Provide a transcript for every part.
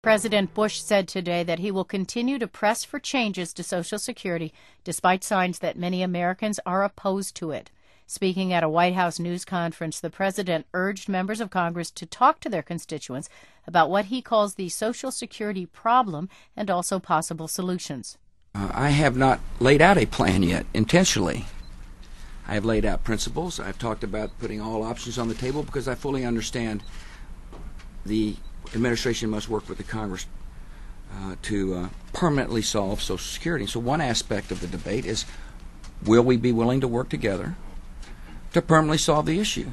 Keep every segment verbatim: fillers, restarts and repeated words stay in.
President Bush said today that he will continue to press for changes to Social Security despite signs that many Americans are opposed to it. Speaking at a White House news conference, the president urged members of Congress to talk to their constituents about what he calls the Social Security problem and also possible solutions. Uh, I have not laid out a plan yet, intentionally. I have laid out principles. I've talked about putting all options on the table because I fully understand the administration must work with the Congress uh, to uh, permanently solve Social Security. So one aspect of the debate is, will we be willing to work together to permanently solve the issue?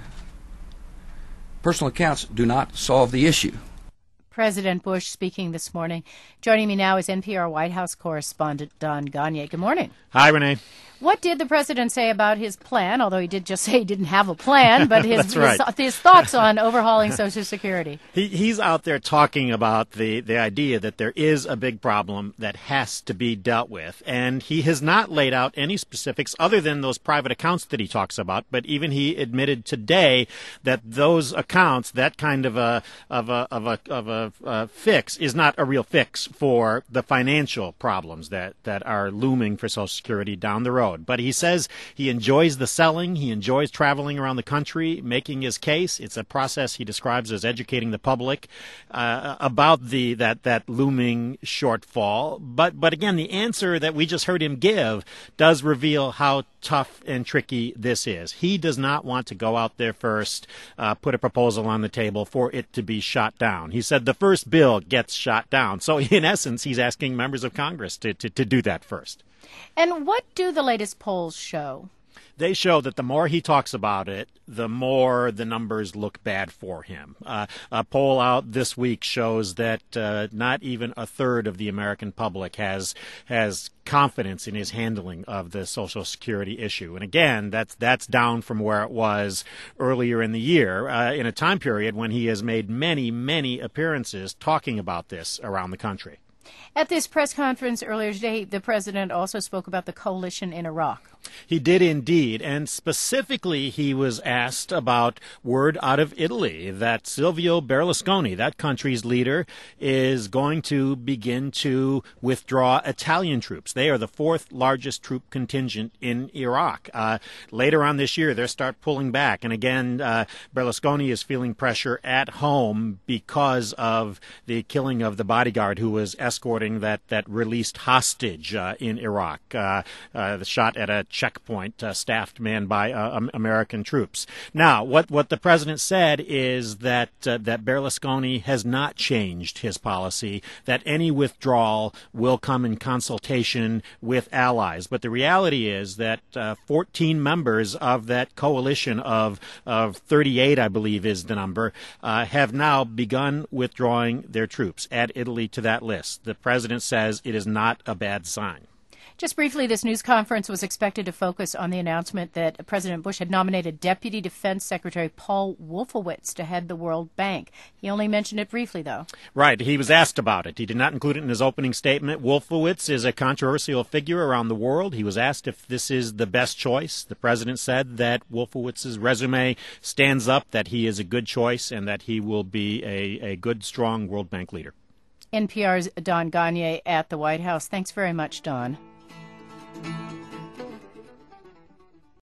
Personal accounts do not solve the issue. President Bush speaking this morning. Joining me now is N P R White House correspondent Don Gonyea. Good morning. Hi, Renee. What did the president say about his plan, although he did just say he didn't have a plan, but his, That's right. his, his thoughts on overhauling Social Security? He, he's out there talking about the, the idea that there is a big problem that has to be dealt with, and he has not laid out any specifics other than those private accounts that he talks about, but even he admitted today that those accounts, that kind of a, of a, of a, of a uh, fix is not a real fix for the financial problems that, that are looming for Social Security down the road. But he says he enjoys the selling. He enjoys traveling around the country, making his case. It's a process he describes as educating the public uh, about the that that looming shortfall. But but again, the answer that we just heard him give does reveal how tough and tricky this is. He does not want to go out there first, uh, put a proposal on the table for it to be shot down. He said the first bill gets shot down. So in essence, he's asking members of Congress to, to, to do that first. And what do the latest polls show? They show that the more he talks about it, the more the numbers look bad for him. Uh, a poll out this week shows that uh, not even a third of the American public has has confidence in his handling of the Social Security issue. And again, that's that's down from where it was earlier in the year, uh, in a time period when he has made many, many appearances talking about this around the country. At this press conference earlier today, the president also spoke about the coalition in Iraq. He did indeed, and specifically he was asked about word out of Italy that Silvio Berlusconi, that country's leader, is going to begin to withdraw Italian troops. They are the fourth largest troop contingent in Iraq. Uh, later on this year, they'll start pulling back, and again, uh, Berlusconi is feeling pressure at home because of the killing of the bodyguard who was escorting that, that released hostage uh, in Iraq, uh, uh, the shot at a checkpoint uh, staffed manned by uh, um, American troops. Now, what, what the president said is that uh, that Berlusconi has not changed his policy, that any withdrawal will come in consultation with allies. But the reality is that uh, fourteen members of that coalition of, of thirty-eight, I believe is the number, uh, have now begun withdrawing their troops. Add Italy to that list. The president says it is not a bad sign. Just briefly, this news conference was expected to focus on the announcement that President Bush had nominated Deputy Defense Secretary Paul Wolfowitz to head the World Bank. He only mentioned it briefly, though. Right. He was asked about it. He did not include it in his opening statement. Wolfowitz is a controversial figure around the world. He was asked if this is the best choice. The president said that Wolfowitz's resume stands up, that he is a good choice, and that he will be a, a good, strong World Bank leader. N P R's Don Gonyea at the White House. Thanks very much, Don.